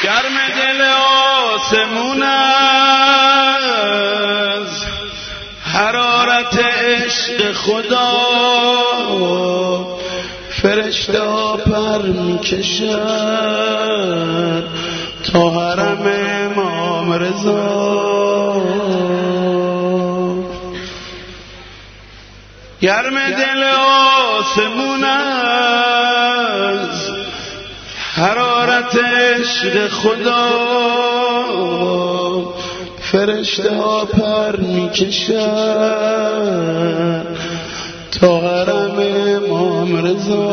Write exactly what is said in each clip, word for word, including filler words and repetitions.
گرم دل آسمون از حرارت عشق خدا، فرشته ها پر میکشن تا حرم امام رضا. گرم دل آسمون از حرارت عشق خدا، فرشته ها پر میکشن تا حرم امام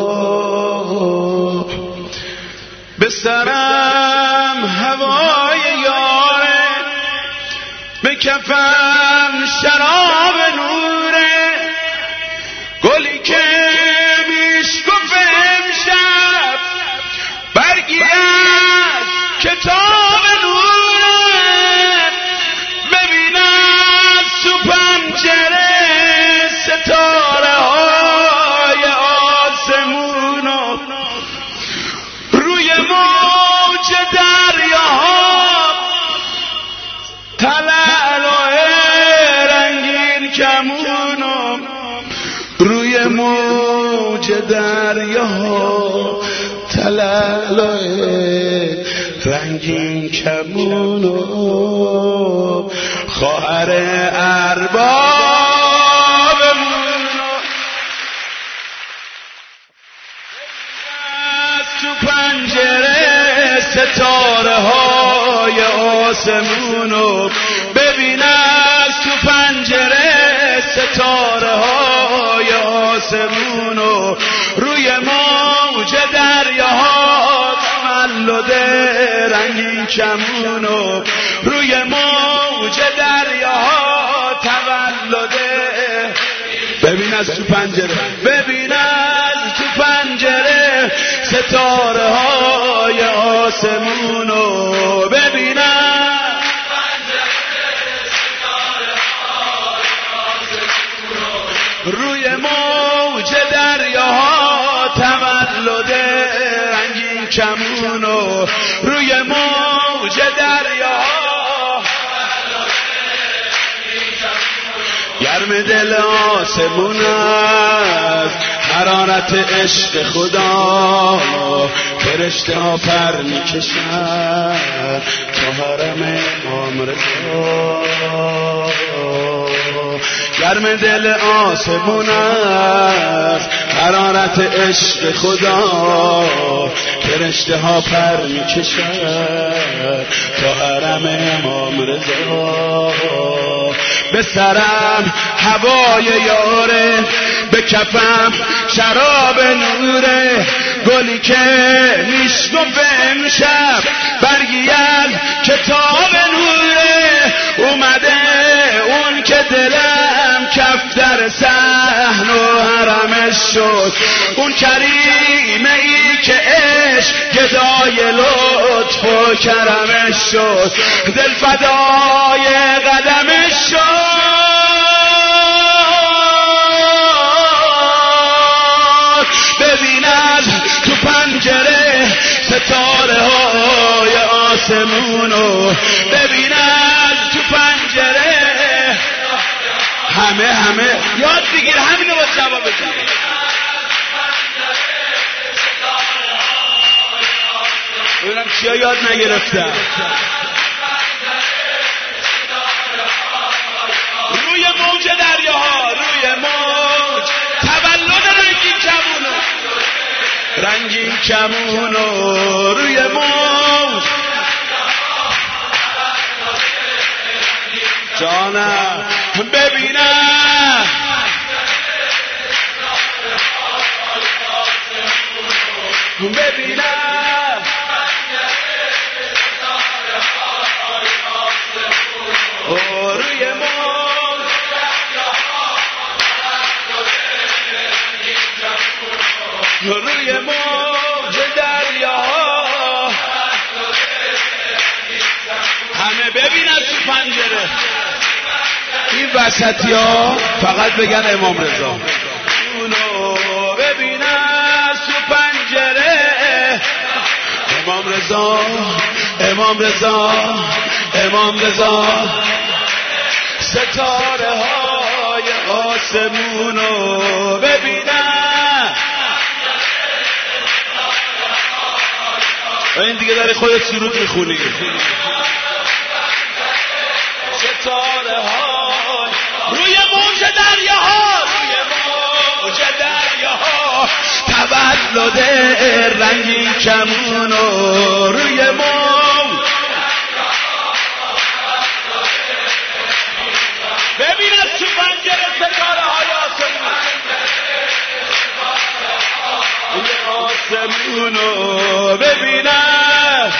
رضا. به سرم هوای یاره، به کفم شراب نوره، گلی که میشکف امشب برگی از کتاب نوره. ببین از تو پنجره ستاره های آسمونو، روی موج دریاها تلالو رنگین کمونو، روی موج دریاها تلالو رنگین کمونو. خواهر اربابمونو از تو پنجره ستاره های آسمونو، ببین از تو پنجره ستاره های آسمونو، روی موج دریاها تولد رنگین کمونو، روی موج دریاها تولد. ببین از تو پنجره، ببین از تو پنجره ستاره های آسمونو، ببین از روی موج دریاها تولد رنگین کمونو، روی موج دریاها. گرم دل آسمون از حرارت عشق خدا، فرشته ها پر میکشن تا حرم امام رضا. گرم دل آسمون از حرارت عشق خدا، فرشته ها پر میکشن تا حرم امام رضا. به سرم هوای یاره، به کفم شراب نوره، گلی که میشکف امشب برگی از کتاب نوره. اومده اون که دلم کفتر صحن و حرمش شد، اون کریمه ای که عشق گدای لطف و کرمش شد، دل فدای قدمش شد. ببین از تو پنجره ستاره های آسمونو، ببین از تو پنجره. همه همه یاد بگیر، همینو با جواب بزن. ببینم چیا یاد نگرفتم. روی موج دریاها، روی موج تولد رنگین کمونو، رنگین کمونو، روی موج. جانم ببینم ببینم روی موج روی موج دریاها. همه ببین از تو پنجره. این وسطی ها فقط بگن امام رضا. اونو ببین از تو پنجره، امام رضا امام رضا امام رضا ستاره های آسمونو ببینم. این دیگه داری خودت سرود میخونی. ستاره های روی موج دریاها روی موج دریاها تولد رنگین کمونو روی موج ببین از تو پنجره ستاره های آسمون روی آسمونو ببینم.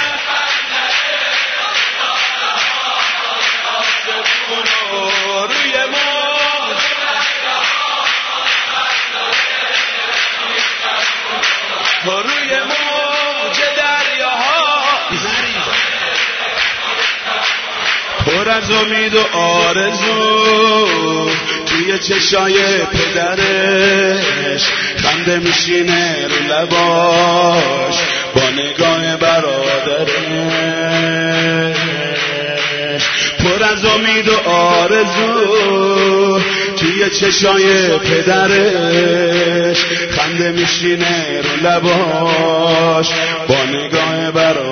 آسمونو روی موج روی موج دریاها پر از امید و آرزو توی چشای پدرش خنده میشینه رو لباش با نگاه برادرش. پر از امید و آرزو توی چشای پدرش خنده میشینه رو لباش با نگاه برادرش.